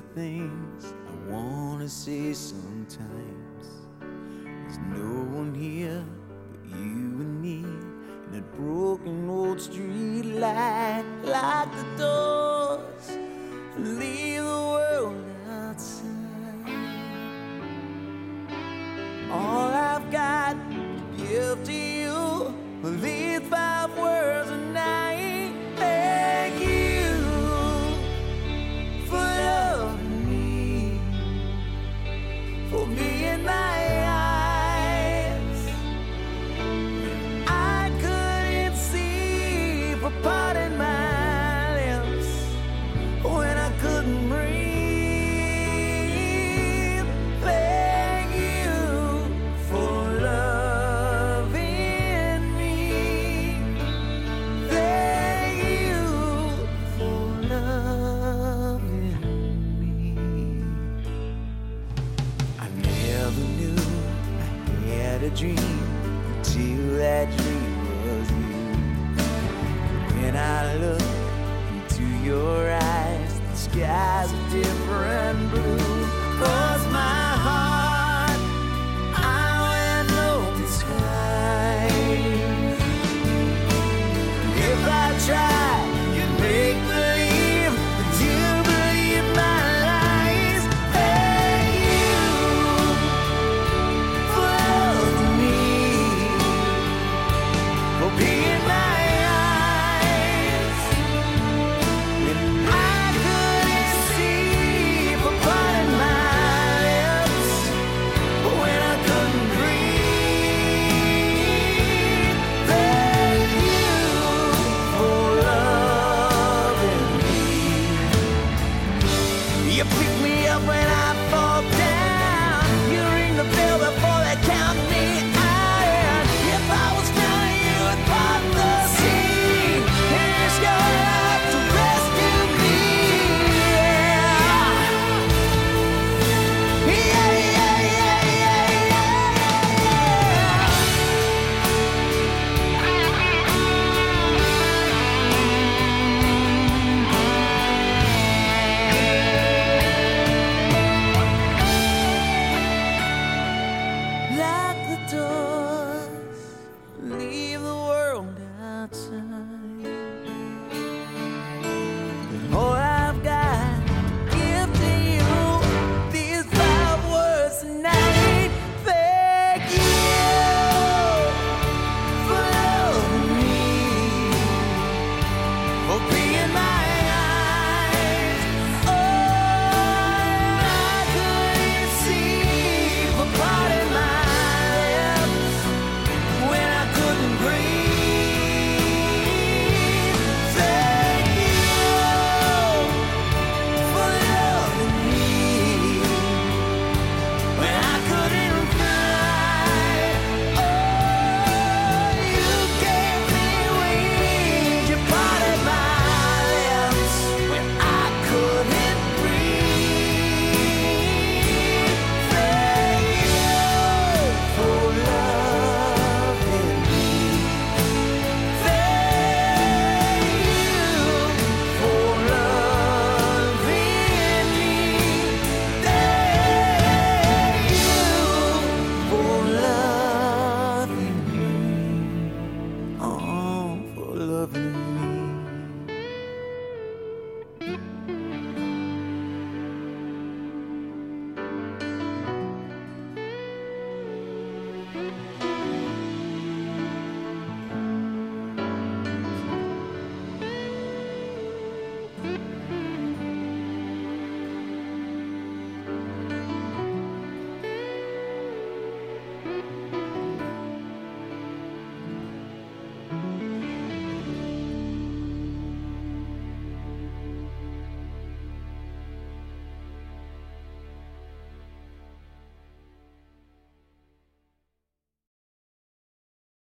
the things I wanna say sometimes. There's no one here but you and me, and that broken old street light. Lock the doors and leave the world outside. All I've got to give to you are these 5 words, and I thank you for loving me, for being my eyes. I couldn't see, for parting my lips when I couldn't breathe. Thank you for loving me. Thank you for loving me. I never knew I had a dream until that dream was you. When I look into your eyes, the sky's a different blue.